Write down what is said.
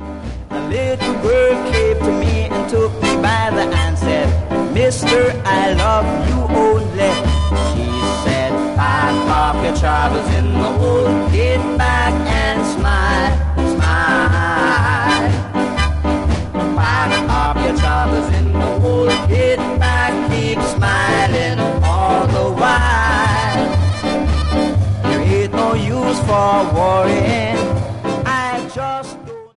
A little girl came to me and took me by the hand, said, Mister, I love you only. She said, pack off your troubles in the hole, get back and smile, smile. Pack off your troubles in the hole, get back, keep smiling all the while. There ain't no use for war.